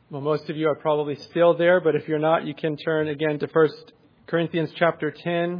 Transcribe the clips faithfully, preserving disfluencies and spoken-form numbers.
Well, most of you are probably still there, but if you're not, you can turn again to First Corinthians chapter ten.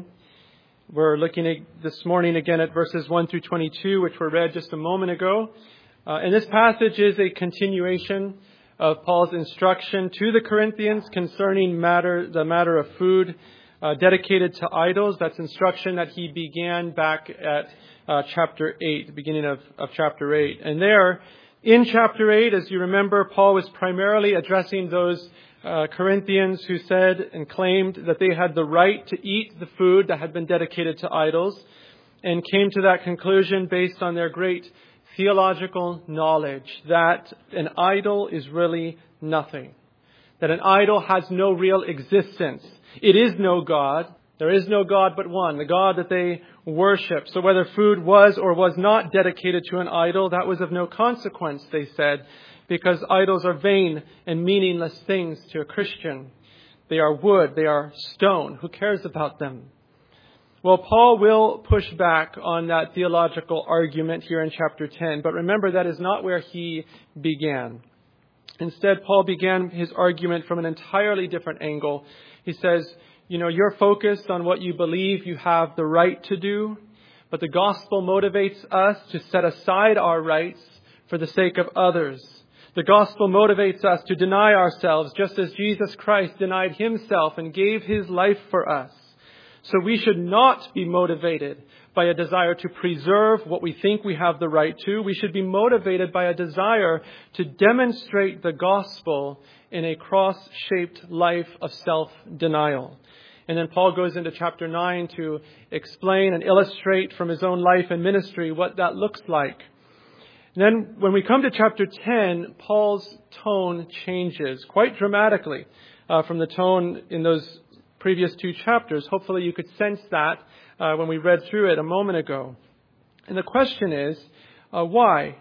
We're looking at this morning again at verses one through twenty-two, which were read just a moment ago. Uh, and this passage is a continuation of Paul's instruction to the Corinthians concerning matter, the matter of food uh, dedicated to idols. That's instruction that he began back at uh, chapter eight, the beginning of, of chapter eight. And there, in chapter eight, as you remember, Paul was primarily addressing those uh, Corinthians who said and claimed that they had the right to eat the food that had been dedicated to idols, and came to that conclusion based on their great theological knowledge that an idol is really nothing, that an idol has no real existence. It is no God. There is no God but one, the God that they worship. So whether food was or was not dedicated to an idol, that was of no consequence, they said, because idols are vain and meaningless things to a Christian. They are wood, they are stone. Who cares about them? Well, Paul will push back on that theological argument here in chapter ten. But remember, that is not where he began. Instead, Paul began his argument from an entirely different angle. He says, you know, you're focused on what you believe you have the right to do, but the gospel motivates us to set aside our rights for the sake of others. The gospel motivates us to deny ourselves just as Jesus Christ denied himself and gave his life for us. So we should not be motivated by a desire to preserve what we think we have the right to. We should be motivated by a desire to demonstrate the gospel in a cross-shaped life of self-denial. And then Paul goes into chapter nine to explain and illustrate from his own life and ministry what that looks like. And then when we come to chapter ten, Paul's tone changes quite dramatically uh, from the tone in those previous two chapters. Hopefully you could sense that uh, when we read through it a moment ago. And the question is, uh, why?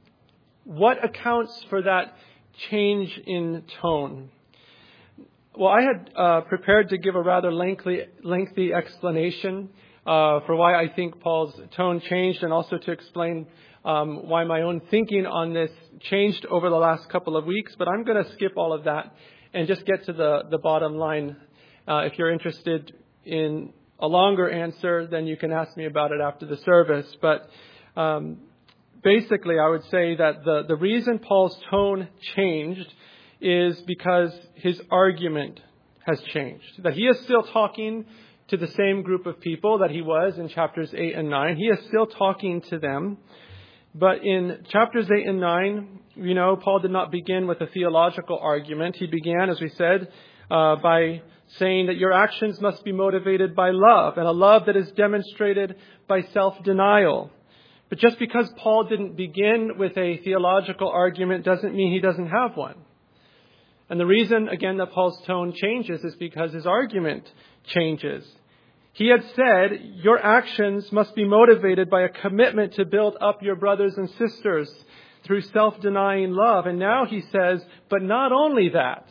What accounts for that change in tone? Well, I had uh, prepared to give a rather lengthy, lengthy explanation uh, for why I think Paul's tone changed, and also to explain um, why my own thinking on this changed over the last couple of weeks. But I'm going to skip all of that and just get to the, the bottom line. Uh, if you're interested in a longer answer, then you can ask me about it after the service. But um, basically, I would say that the, the reason Paul's tone changed is because his argument has changed. That he is still talking to the same group of people that he was in chapters eight and nine. He is still talking to them. But in chapters eight and nine, you know, Paul did not begin with a theological argument. He began, as we said, uh, by saying that your actions must be motivated by love, and a love that is demonstrated by self-denial. But just because Paul didn't begin with a theological argument doesn't mean he doesn't have one. And the reason, again, that Paul's tone changes is because his argument changes. He had said, your actions must be motivated by a commitment to build up your brothers and sisters through self-denying love. And now he says, but not only that,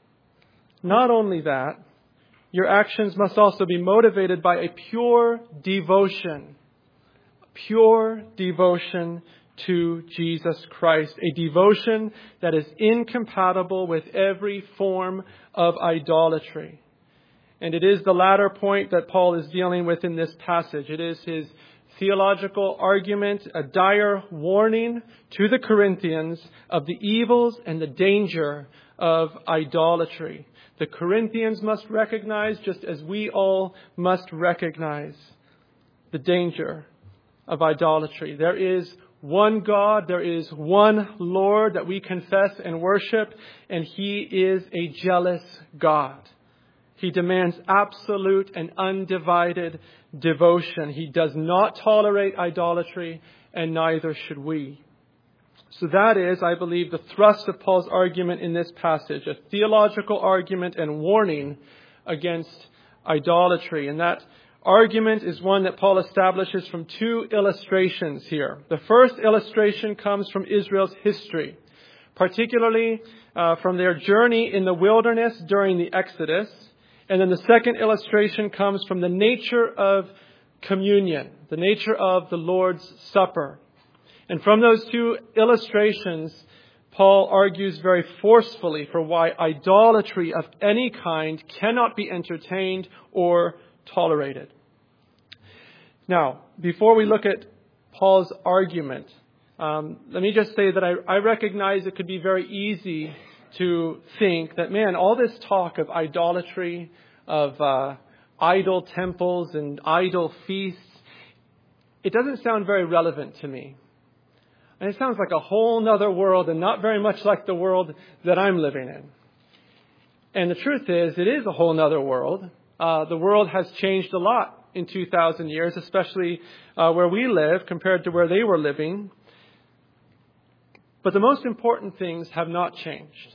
not only that, your actions must also be motivated by a pure devotion, pure devotion to Jesus Christ, a devotion that is incompatible with every form of idolatry. And it is the latter point that Paul is dealing with in this passage. It is his theological argument, a dire warning to the Corinthians of the evils and the danger of idolatry. The Corinthians must recognize, just as we all must recognize, the danger of idolatry. There is one God, there is one Lord that we confess and worship, and He is a jealous God. He demands absolute and undivided devotion. He does not tolerate idolatry, and neither should we. So that is, I believe, the thrust of Paul's argument in this passage, a theological argument and warning against idolatry. And that argument is one that Paul establishes from two illustrations here. The first illustration comes from Israel's history, particularly uh, from their journey in the wilderness during the Exodus. And then the second illustration comes from the nature of communion, the nature of the Lord's Supper. And from those two illustrations, Paul argues very forcefully for why idolatry of any kind cannot be entertained or tolerated. Now, before we look at Paul's argument, um, let me just say that I, I recognize it could be very easy to think that, man, all this talk of idolatry, of uh, idol temples and idol feasts, it doesn't sound very relevant to me. And it sounds like a whole nother world and not very much like the world that I'm living in. And the truth is, it is a whole nother world. Uh, the world has changed a lot in two thousand years, especially uh, where we live compared to where they were living. But the most important things have not changed.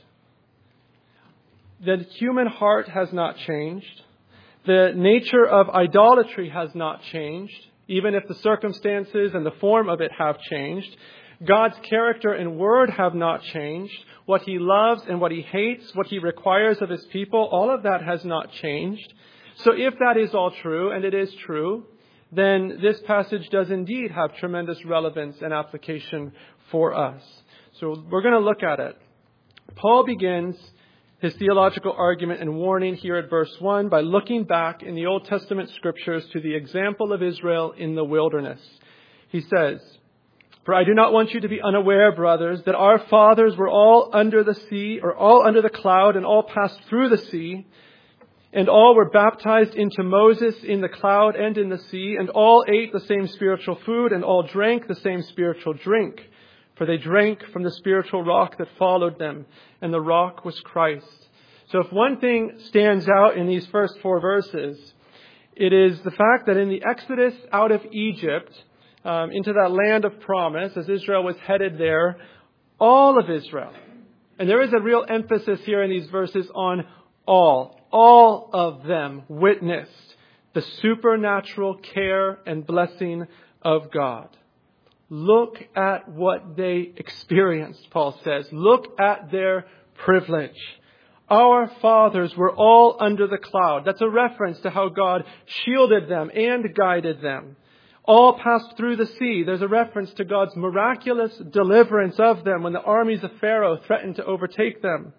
The human heart has not changed. The nature of idolatry has not changed, even if the circumstances and the form of it have changed. God's character and word have not changed. What He loves and what He hates, what He requires of His people, all of that has not changed. So if that is all true, and it is true, then this passage does indeed have tremendous relevance and application for us. So we're going to look at it. Paul begins his theological argument and warning here at verse one by looking back in the Old Testament scriptures to the example of Israel in the wilderness. He says, "For I do not want you to be unaware, brothers, that our fathers were all under the sea, or all under the cloud, and all passed through the sea. And all were baptized into Moses in the cloud and in the sea, and all ate the same spiritual food, and all drank the same spiritual drink. For they drank from the spiritual rock that followed them, and the rock was Christ." So if one thing stands out in these first four verses, it is the fact that in the Exodus out of Egypt, um, into that land of promise, as Israel was headed there, all of Israel, and there is a real emphasis here in these verses on all, all of them witnessed the supernatural care and blessing of God. Look at what they experienced, Paul says. Look at their privilege. Our fathers were all under the cloud. That's a reference to how God shielded them and guided them. All passed through the sea. There's a reference to God's miraculous deliverance of them when the armies of Pharaoh threatened to overtake them.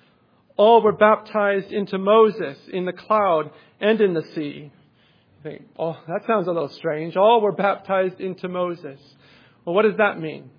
All were baptized into Moses in the cloud and in the sea. I think, oh, that sounds a little strange. All were baptized into Moses. Well, what does that mean?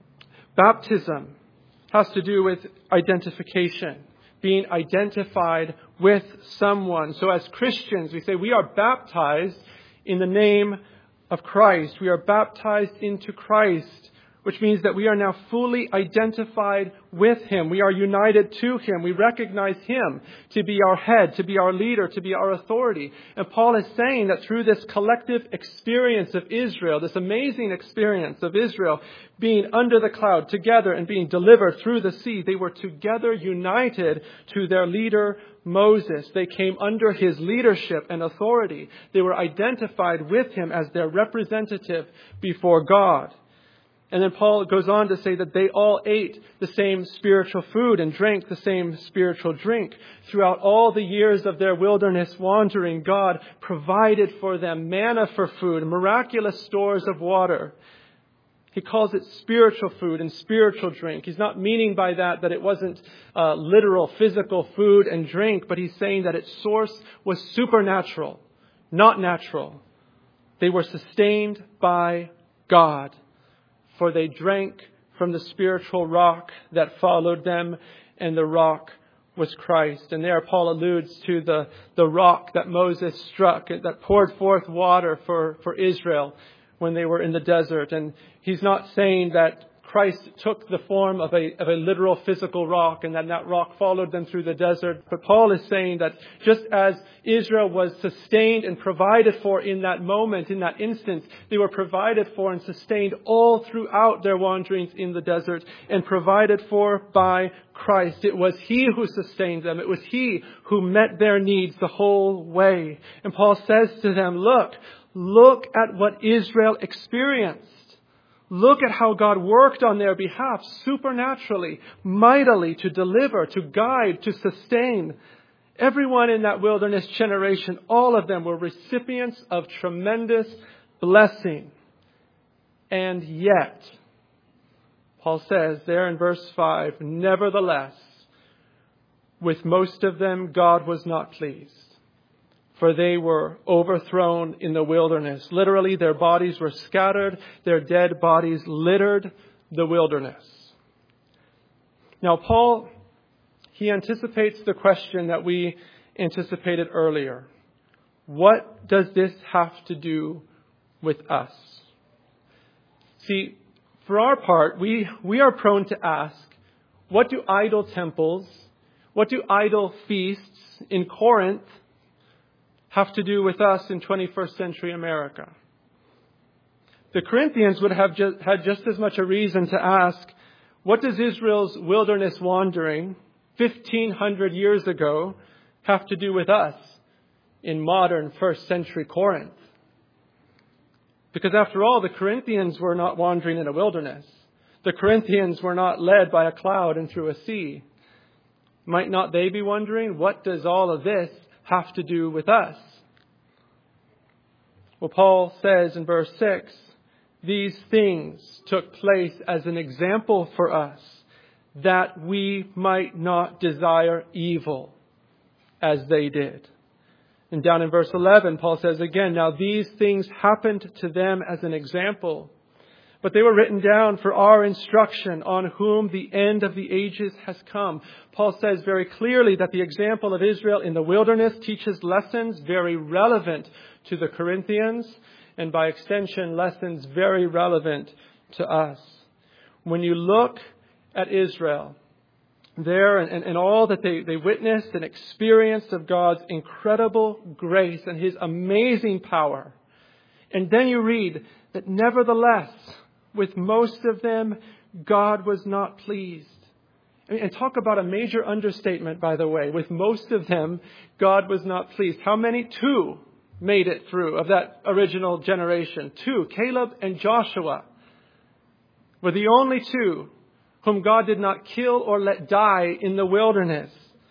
Baptism has to do with identification, being identified with someone. So as Christians, we say we are baptized in the name of Christ. We are baptized into Christ, which means that we are now fully identified with Him. We are united to Him. We recognize Him to be our head, to be our leader, to be our authority. And Paul is saying that through this collective experience of Israel, this amazing experience of Israel being under the cloud together and being delivered through the sea, they were together united to their leader, Moses. They came under his leadership and authority. They were identified with him as their representative before God. And then Paul goes on to say that they all ate the same spiritual food and drank the same spiritual drink. Throughout all the years of their wilderness wandering, God provided for them manna for food, miraculous stores of water. He calls it spiritual food and spiritual drink. He's not meaning by that that it wasn't uh, literal physical food and drink, but he's saying that its source was supernatural, not natural. They were sustained by God. For they drank from the spiritual rock that followed them, and the rock was Christ. And there Paul alludes to the, the rock that Moses struck, that poured forth water for, for Israel when they were in the desert. And he's not saying that Christ took the form of a, of a literal physical rock and then that rock followed them through the desert. But Paul is saying that just as Israel was sustained and provided for in that moment, in that instance, they were provided for and sustained all throughout their wanderings in the desert and provided for by Christ. It was He who sustained them. It was He who met their needs the whole way. And Paul says to them, look, look at what Israel experienced. Look at how God worked on their behalf supernaturally, mightily to deliver, to guide, to sustain. Everyone in that wilderness generation, all of them were recipients of tremendous blessing. And yet, Paul says there in verse five, nevertheless, with most of them God was not pleased, for they were overthrown in the wilderness. Literally, their bodies were scattered, their dead bodies littered the wilderness. Now, Paul, he anticipates the question that we anticipated earlier. What does this have to do with us? See, for our part, we, we are prone to ask, what do idol temples, what do idol feasts in Corinth have to do with us in twenty-first century America? The Corinthians would have just, had just as much a reason to ask, what does Israel's wilderness wandering fifteen hundred years ago have to do with us in modern first century Corinth? Because after all, the Corinthians were not wandering in a wilderness. The Corinthians were not led by a cloud and through a sea. Might not they be wondering, what does all of this have to do with us? Well, Paul says in verse six, these things took place as an example for us, that we might not desire evil as they did. And down in verse eleven, Paul says again, now these things happened to them as an example, but they were written down for our instruction, on whom the end of the ages has come. Paul says very clearly that the example of Israel in the wilderness teaches lessons very relevant to the Corinthians, and by extension, lessons very relevant to us. When you look at Israel there and, and, and all that they, they witnessed and experienced of God's incredible grace and His amazing power, and then you read that nevertheless, with most of them, God was not pleased. I mean, and talk about a major understatement, by the way. With most of them, God was not pleased. How many? Two made it through of that original generation. Two, Caleb and Joshua, were the only two whom God did not kill or let die in the wilderness.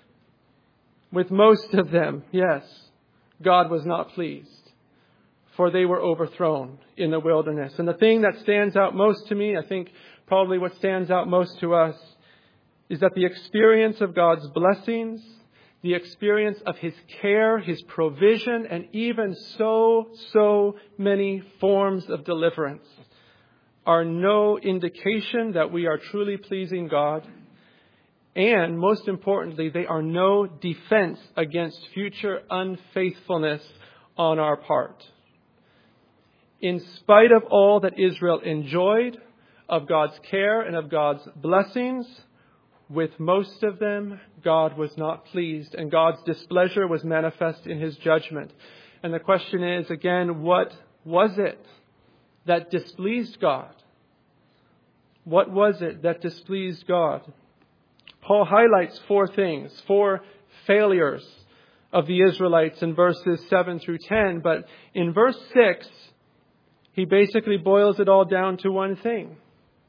With most of them, yes, God was not pleased, for they were overthrown in the wilderness. And the thing that stands out most to me, I think probably what stands out most to us, is that the experience of God's blessings, the experience of His care, His provision, and even so, so many forms of deliverance are no indication that we are truly pleasing God. And most importantly, they are no defense against future unfaithfulness on our part. In spite of all that Israel enjoyed, of God's care and of God's blessings, with most of them, God was not pleased, and God's displeasure was manifest in His judgment. And the question is, again, what was it that displeased God? What was it that displeased God? Paul highlights four things, four failures of the Israelites in verses seven through ten. But in verse six, he basically boils it all down to one thing.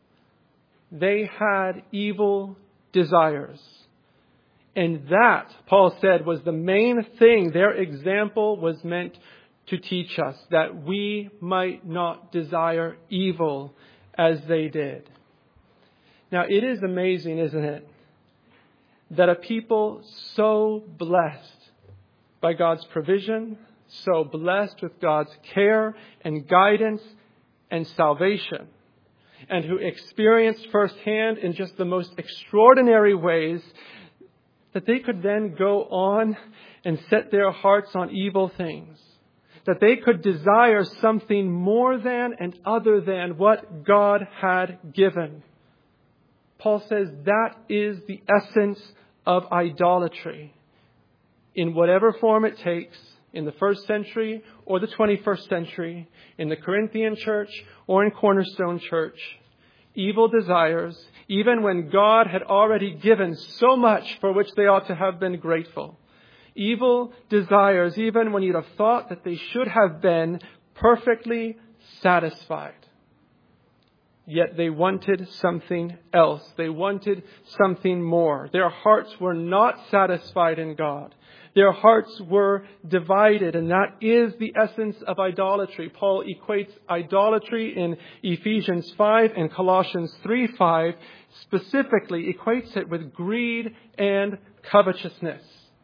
They had evil desires. And that, Paul said, was the main thing their example was meant to teach us, that we might not desire evil as they did. Now, it is amazing, isn't it, that a people so blessed by God's provision, so blessed with God's care and guidance and salvation, and who experienced firsthand in just the most extraordinary ways, that they could then go on and set their hearts on evil things, that they could desire something more than and other than what God had given. Paul says that is the essence of idolatry, in whatever form it takes, in the first century or the twenty-first century, in the Corinthian church or in Cornerstone Church. Evil desires, even when God had already given so much for which they ought to have been grateful. Evil desires, even when you'd have thought that they should have been perfectly satisfied. Yet they wanted something else. They wanted something more. Their hearts were not satisfied in God. Their hearts were divided, and that is the essence of idolatry. Paul equates idolatry in Ephesians five and Colossians three five, specifically equates it with greed and covetousness.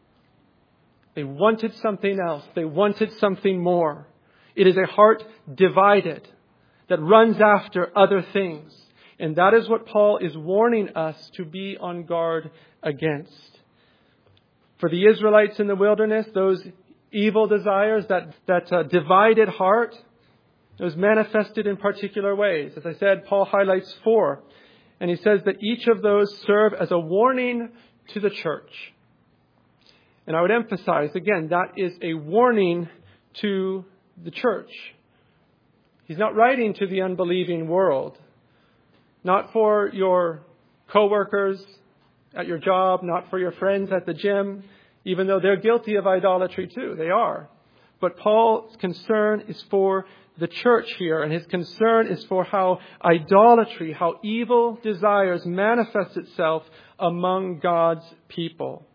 They wanted something else. They wanted something more. It is a heart divided that runs after other things. And that is what Paul is warning us to be on guard against. For the Israelites in the wilderness, those evil desires, that, that uh, divided heart, it was manifested in particular ways. As I said, Paul highlights four. And he says that each of those serve as a warning to the church. And I would emphasize, again, that is a warning to the church. He's not writing to the unbelieving world. Not for your co-workers at your job, not for your friends at the gym, even though they're guilty of idolatry too. They are. But Paul's concern is for the church here, and his concern is for how idolatry, how evil desires manifest itself among God's people.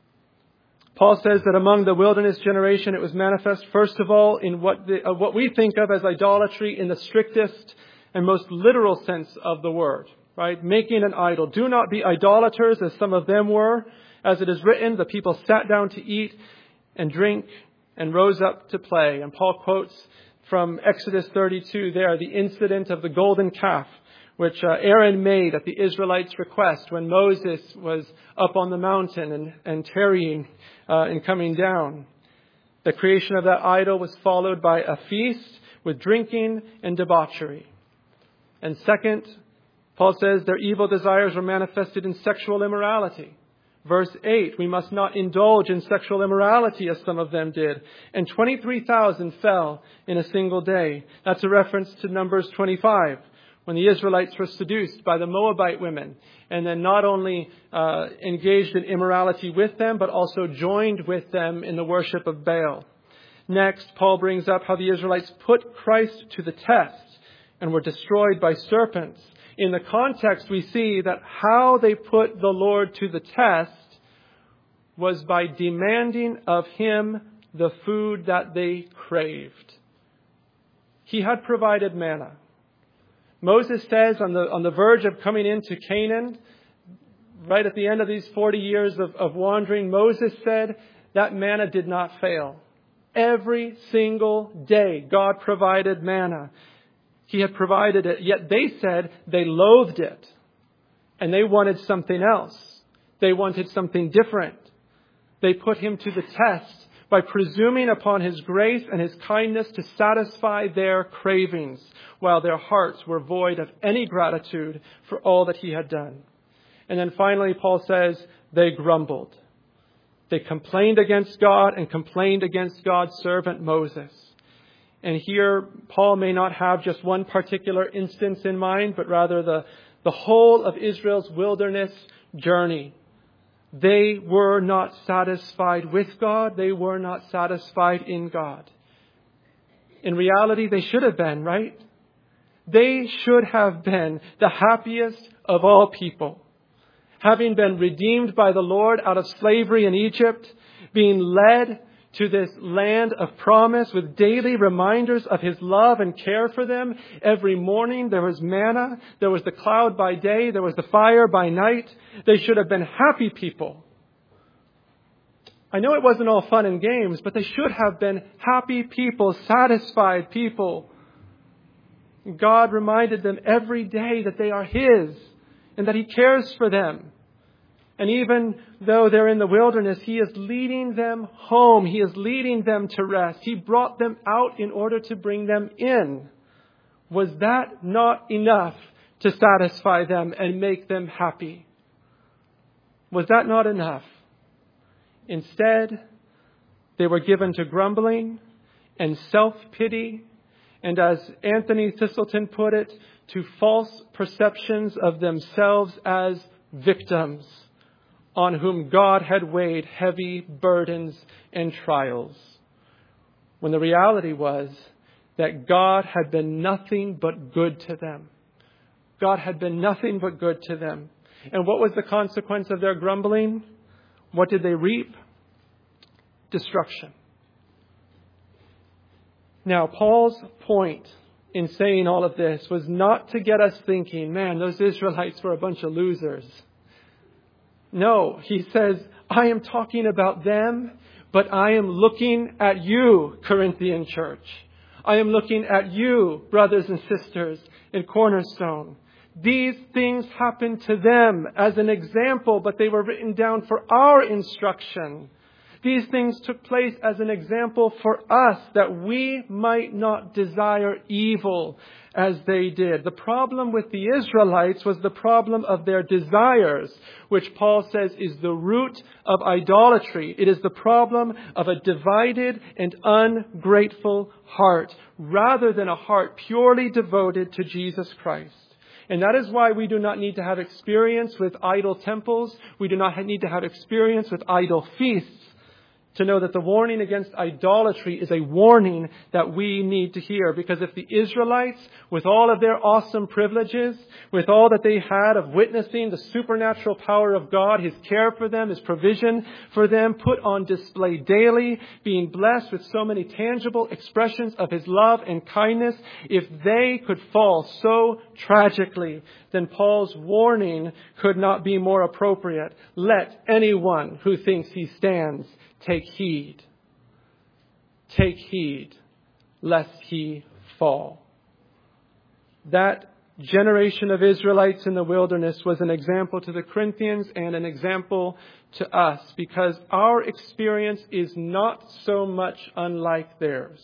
Paul says that among the wilderness generation, it was manifest, first of all, in what, the, uh, what we think of as idolatry in the strictest and most literal sense of the word, right? Making an idol. Do not be idolaters, as some of them were. As it is written, the people sat down to eat and drink and rose up to play. And Paul quotes from Exodus thirty-two there, the incident of the golden calf, which uh, Aaron made at the Israelites' request when Moses was up on the mountain and, and tarrying uh, and coming down. The creation of that idol was followed by a feast with drinking and debauchery. And second, Paul says their evil desires were manifested in sexual immorality. Verse eight, we must not indulge in sexual immorality as some of them did. And twenty-three thousand fell in a single day. That's a reference to Numbers twenty-five, when the Israelites were seduced by the Moabite women and then not only uh, engaged in immorality with them, but also joined with them in the worship of Baal. Next, Paul brings up how the Israelites put Christ to the test and were destroyed by serpents. In the context, we see that how they put the Lord to the test was by demanding of Him the food that they craved. He had provided manna. Moses says on the, on the verge of coming into Canaan, right at the end of these forty years of, of wandering, Moses said that manna did not fail. Every single day, God provided manna. He had provided it, yet they said they loathed it. And they wanted something else. They wanted something different. They put Him to the test by presuming upon His grace and His kindness to satisfy their cravings, while their hearts were void of any gratitude for all that He had done. And then finally, Paul says, they grumbled. They complained against God and complained against God's servant Moses. And here, Paul may not have just one particular instance in mind, but rather the, the whole of Israel's wilderness journey. They were not satisfied with God. They were not satisfied in God. In reality, they should have been, right? They should have been the happiest of all people. Having been redeemed by the Lord out of slavery in Egypt, being led to this land of promise with daily reminders of His love and care for them. Every morning there was manna, there was the cloud by day, there was the fire by night. They should have been happy people. I know it wasn't all fun and games, but they should have been happy people, satisfied people. God reminded them every day that they are His and that He cares for them. And even though they're in the wilderness, He is leading them home. He is leading them to rest. He brought them out in order to bring them in. Was that not enough to satisfy them and make them happy? Was that not enough? Instead, they were given to grumbling and self-pity, and as Anthony Thistleton put it, to false perceptions of themselves as victims on whom God had weighed heavy burdens and trials, when the reality was that God had been nothing but good to them. God had been nothing but good to them. And what was the consequence of their grumbling? What did they reap? Destruction. Now, Paul's point in saying all of this was not to get us thinking, man, those Israelites were a bunch of losers. No, he says, I am talking about them, but I am looking at you, Corinthian church. I am looking at you, brothers and sisters in Cornerstone. These things happened to them as an example, but they were written down for our instruction. These things took place as an example for us, that we might not desire evil as they did. The problem with the Israelites was the problem of their desires, which Paul says is the root of idolatry. It is the problem of a divided and ungrateful heart, rather than a heart purely devoted to Jesus Christ. And that is why we do not need to have experience with idol temples. We do not need to have experience with idol feasts to know that the warning against idolatry is a warning that we need to hear. Because if the Israelites, with all of their awesome privileges, with all that they had of witnessing the supernatural power of God, His care for them, His provision for them, put on display daily, being blessed with so many tangible expressions of His love and kindness, if they could fall so tragically, then Paul's warning could not be more appropriate. Let anyone who thinks he stands take heed. Take heed, lest he fall. That generation of Israelites in the wilderness was an example to the Corinthians and an example to us, because our experience is not so much unlike theirs.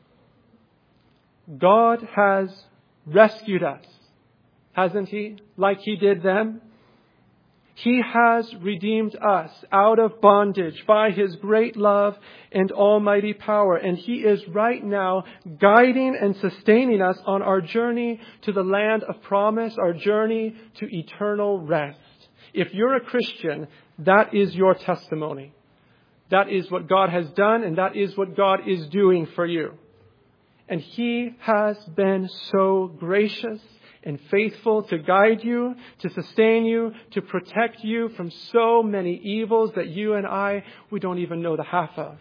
God has rescued us, hasn't He? Like He did them. He has redeemed us out of bondage by His great love and almighty power. And He is right now guiding and sustaining us on our journey to the land of promise, our journey to eternal rest. If you're a Christian, that is your testimony. That is what God has done, and that is what God is doing for you. And He has been so gracious and faithful to guide you, to sustain you, to protect you from so many evils that you and I, we don't even know the half of.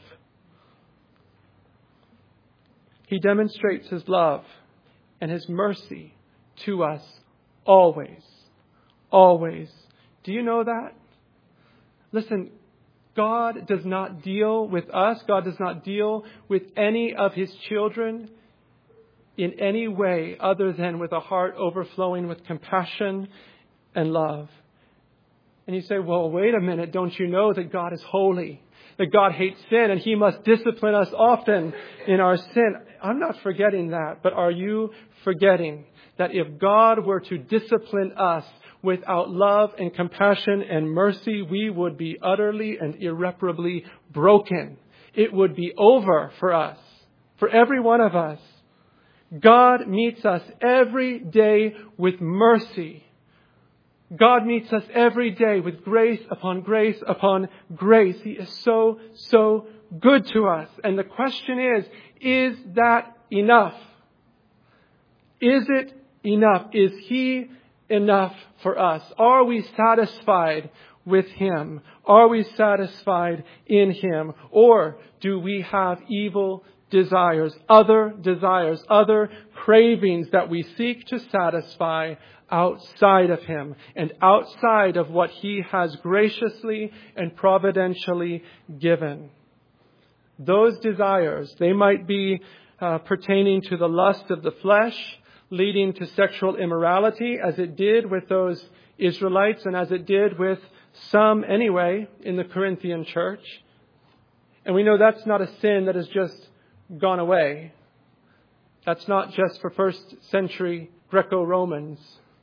He demonstrates His love and His mercy to us always. Always. Do you know that? Listen, God does not deal with us. God does not deal with any of His children in any way other than with a heart overflowing with compassion and love. And you say, well, wait a minute. Don't you know that God is holy? That God hates sin and He must discipline us often in our sin? I'm not forgetting that. But are you forgetting that if God were to discipline us without love and compassion and mercy, we would be utterly and irreparably broken? It would be over for us, for every one of us. God meets us every day with mercy. God meets us every day with grace upon grace upon grace. He is so, so good to us. And the question is, is that enough? Is it enough? Is He enough for us? Are we satisfied with Him? Are we satisfied in Him? Or do we have evil desires, other desires, other cravings that we seek to satisfy outside of Him and outside of what He has graciously and providentially given? Those desires, they might be uh, pertaining to the lust of the flesh, leading to sexual immorality, as it did with those Israelites and as it did with some anyway in the Corinthian church. And we know that's not a sin that is just gone away. That's not just for first century Greco-Romans.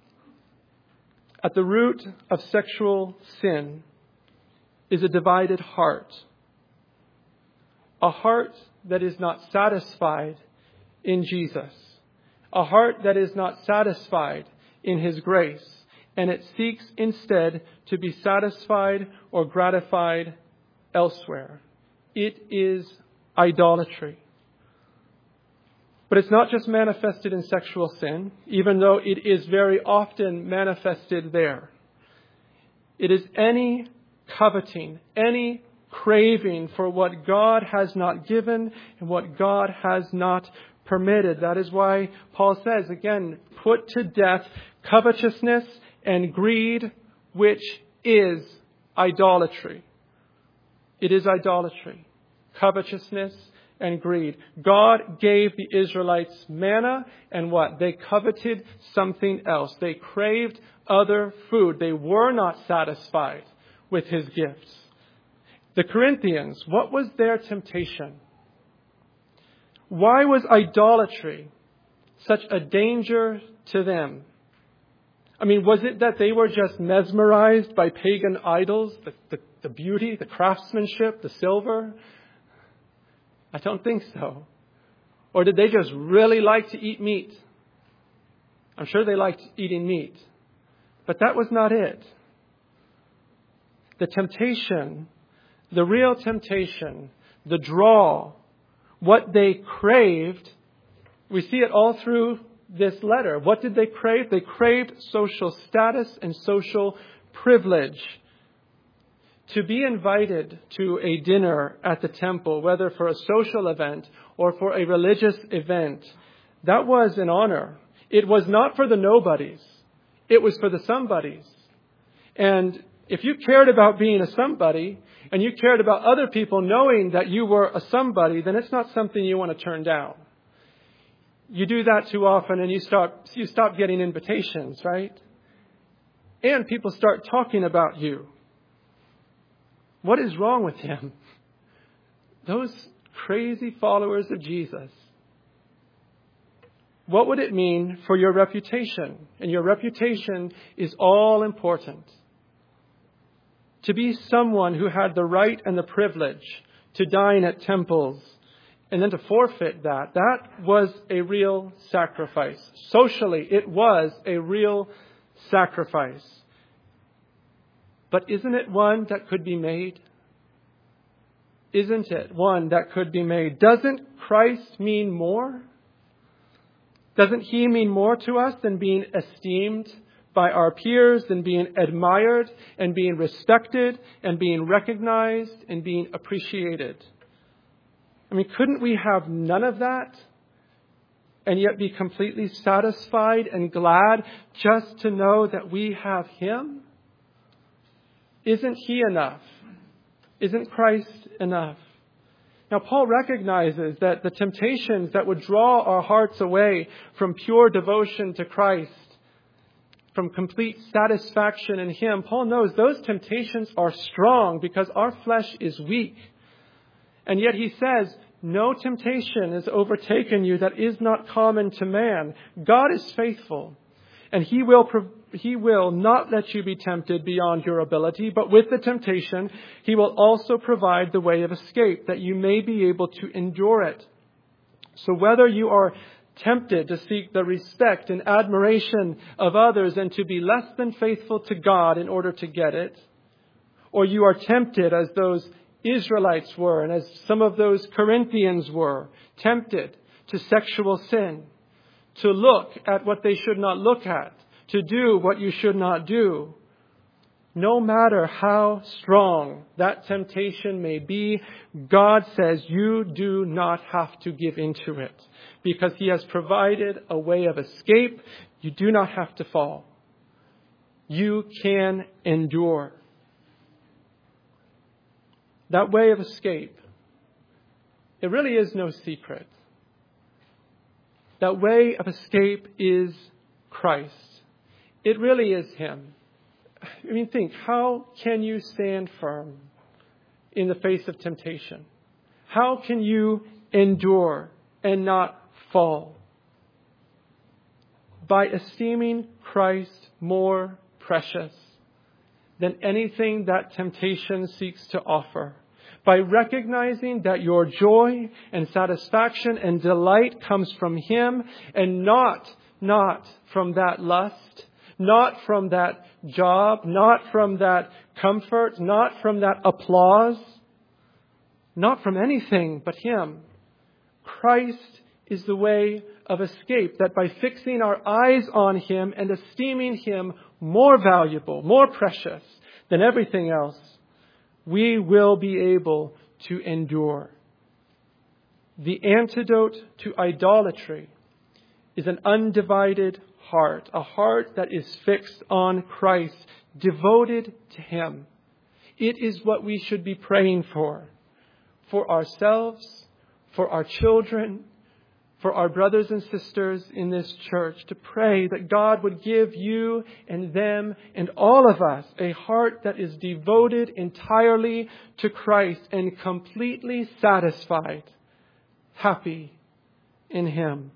At the root of sexual sin is a divided heart. A heart that is not satisfied in Jesus. A heart that is not satisfied in His grace. And it seeks instead to be satisfied or gratified elsewhere. It is idolatry. But it's not just manifested in sexual sin, even though it is very often manifested there. It is any coveting, any craving for what God has not given and what God has not permitted. That is why Paul says, again, put to death covetousness and greed, which is idolatry. It is idolatry. Covetousness and greed. God gave the Israelites manna, and what? They coveted something else. They craved other food. They were not satisfied with His gifts. The Corinthians, what was their temptation? Why was idolatry such a danger to them? I mean, was it that they were just mesmerized by pagan idols, the, the, the beauty, the craftsmanship, the silver? I don't think so. Or did they just really like to eat meat? I'm sure they liked eating meat. But that was not it. The temptation, the real temptation, the draw, what they craved, we see it all through this letter. What did they crave? They craved social status and social privilege. To be invited to a dinner at the temple, whether for a social event or for a religious event, that was an honor. It was not for the nobodies. It was for the somebodies. And if you cared about being a somebody and you cared about other people knowing that you were a somebody, then it's not something you want to turn down. You do that too often and you start, you stop getting invitations, right? And people start talking about you. What is wrong with him? Those crazy followers of Jesus. What would it mean for your reputation? And your reputation is all important. To be someone who had the right and the privilege to dine at temples and then to forfeit that, that was a real sacrifice. Socially, it was a real sacrifice. But isn't it one that could be made? Isn't it one that could be made? Doesn't Christ mean more? Doesn't He mean more to us than being esteemed by our peers, than being admired and being respected and being recognized and being appreciated? I mean, couldn't we have none of that and yet be completely satisfied and glad just to know that we have Him? Isn't He enough? Isn't Christ enough? Now, Paul recognizes that the temptations that would draw our hearts away from pure devotion to Christ, from complete satisfaction in Him, Paul knows those temptations are strong because our flesh is weak. And yet he says, no temptation has overtaken you that is not common to man. God is faithful. And He will He will not let you be tempted beyond your ability, but with the temptation, He will also provide the way of escape that you may be able to endure it. So whether you are tempted to seek the respect and admiration of others and to be less than faithful to God in order to get it, or you are tempted as those Israelites were and as some of those Corinthians were, tempted to sexual sin, to look at what they should not look at, to do what you should not do. No matter how strong that temptation may be, God says you do not have to give into it because He has provided a way of escape. You do not have to fall. You can endure. That way of escape, it really is no secret. That way of escape is Christ. It really is Him. I mean, think, how can you stand firm in the face of temptation? How can you endure and not fall? By esteeming Christ more precious than anything that temptation seeks to offer. By recognizing that your joy and satisfaction and delight comes from Him and not, not from that lust, not from that job, not from that comfort, not from that applause, not from anything but Him. Christ is the way of escape, that by fixing our eyes on Him and esteeming Him more valuable, more precious than everything else, we will be able to endure. The antidote to idolatry is an undivided heart, a heart that is fixed on Christ, devoted to Him. It is what we should be praying for, for ourselves, for our children, for our brothers and sisters in this church, to pray that God would give you and them and all of us a heart that is devoted entirely to Christ and completely satisfied, happy in Him.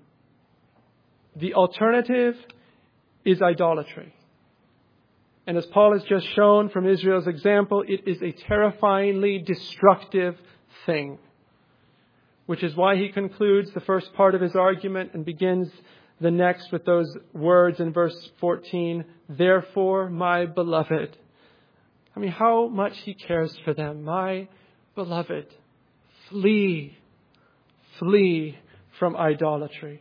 The alternative is idolatry. And as Paul has just shown from Israel's example, it is a terrifyingly destructive thing. Which is why he concludes the first part of his argument and begins the next with those words in verse fourteen, therefore, my beloved. I mean, how much he cares for them. My beloved, flee, flee from idolatry.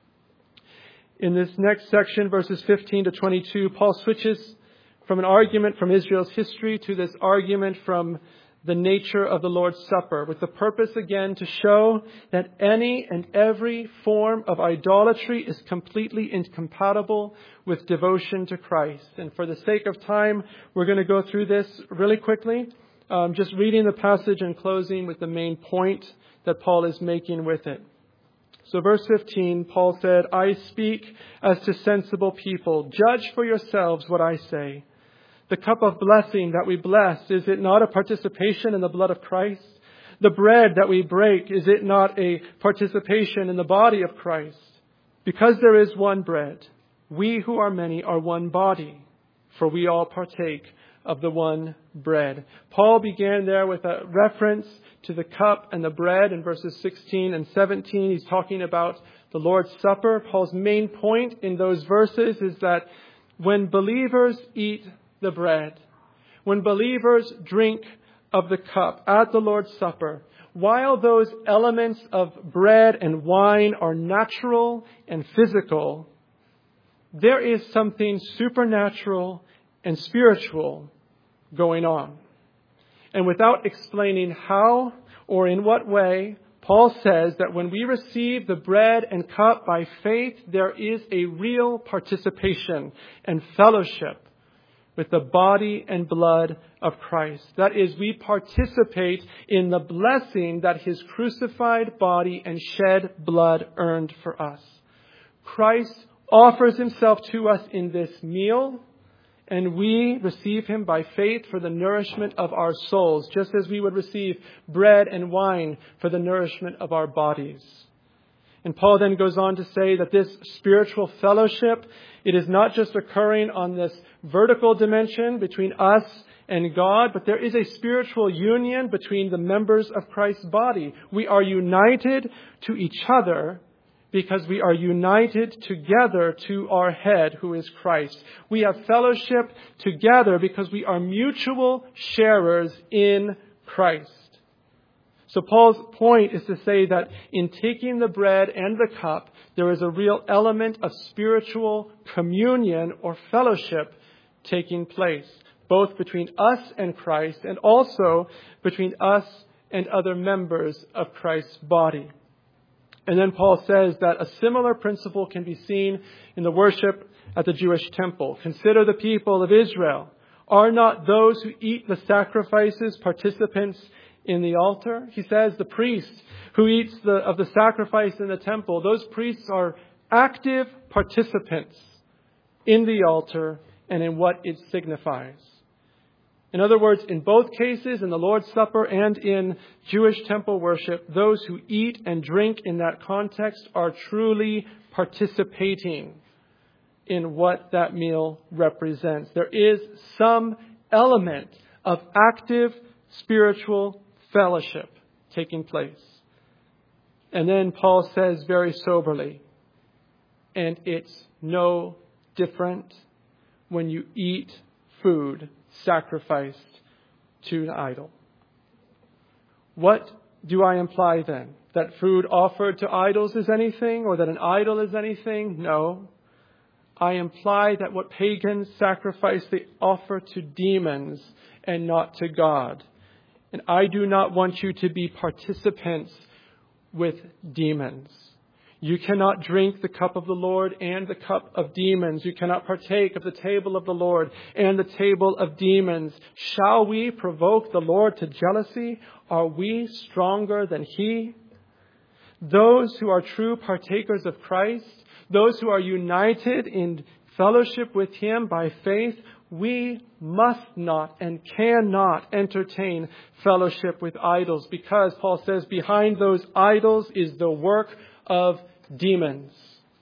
In this next section, verses fifteen to twenty-two, Paul switches from an argument from Israel's history to this argument from the nature of the Lord's Supper, with the purpose again to show that any and every form of idolatry is completely incompatible with devotion to Christ. And for the sake of time, we're going to go through this really quickly, um, just reading the passage and closing with the main point that Paul is making with it. So verse fifteen, Paul said, I speak as to sensible people. Judge for yourselves what I say. The cup of blessing that we bless, is it not a participation in the blood of Christ? The bread that we break, is it not a participation in the body of Christ? Because there is one bread, we who are many are one body, for we all partake of the one bread. Paul began there with a reference to the cup and the bread in verses sixteen and seventeen. He's talking about the Lord's Supper. Paul's main point in those verses is that when believers eat the bread, when believers drink of the cup at the Lord's Supper, while those elements of bread and wine are natural and physical, there is something supernatural and spiritual going on. And without explaining how or in what way, Paul says that when we receive the bread and cup by faith, there is a real participation and fellowship with the body and blood of Christ. That is, we participate in the blessing that His crucified body and shed blood earned for us. Christ offers Himself to us in this meal, and we receive Him by faith for the nourishment of our souls, just as we would receive bread and wine for the nourishment of our bodies. And Paul then goes on to say that this spiritual fellowship, it is not just occurring on this vertical dimension between us and God, but there is a spiritual union between the members of Christ's body. We are united to each other because we are united together to our head, who is Christ. We have fellowship together because we are mutual sharers in Christ. So Paul's point is to say that in taking the bread and the cup, there is a real element of spiritual communion or fellowship taking place, both between us and Christ and also between us and other members of Christ's body. And then Paul says that a similar principle can be seen in the worship at the Jewish temple. Consider the people of Israel. Are not those who eat the sacrifices participants in the altar? He says the priest who eats the, of the sacrifice in the temple, those priests are active participants in the altar and in what it signifies. In other words, in both cases, in the Lord's Supper and in Jewish temple worship, those who eat and drink in that context are truly participating in what that meal represents. There is some element of active spiritual fellowship taking place. And then Paul says very soberly, and it's no different when you eat food sacrificed to an idol. What do I imply then? That food offered to idols is anything, or that an idol is anything? No. I imply that what pagans sacrifice, they offer to demons and not to God. And I do not want you to be participants with demons. You cannot drink the cup of the Lord and the cup of demons. You cannot partake of the table of the Lord and the table of demons. Shall we provoke the Lord to jealousy? Are we stronger than He? Those who are true partakers of Christ, those who are united in fellowship with Him by faith, we must not and cannot entertain fellowship with idols, because Paul says behind those idols is the work of demons.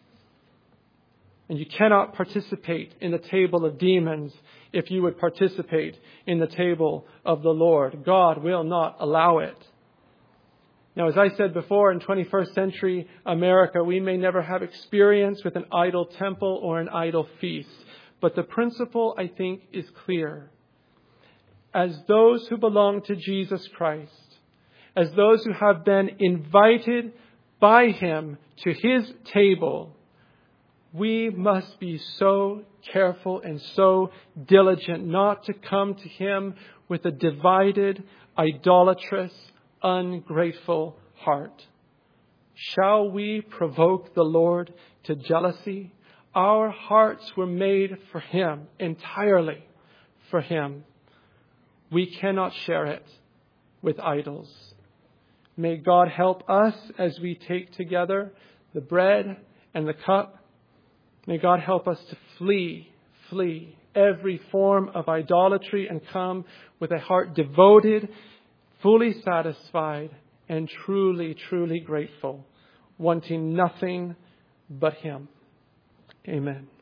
And you cannot participate in the table of demons if you would participate in the table of the Lord. God will not allow it. Now, as I said before, in twenty-first century America, we may never have experience with an idol temple or an idol feast. But the principle, I think, is clear. As those who belong to Jesus Christ, as those who have been invited by Him to His table, we must be so careful and so diligent not to come to Him with a divided, idolatrous, ungrateful heart. Shall we provoke the Lord to jealousy? Our hearts were made for Him, entirely for Him. We cannot share it with idols. May God help us as we take together the bread and the cup. May God help us to flee, flee every form of idolatry and come with a heart devoted, fully satisfied, and truly, truly grateful, wanting nothing but Him. Amen.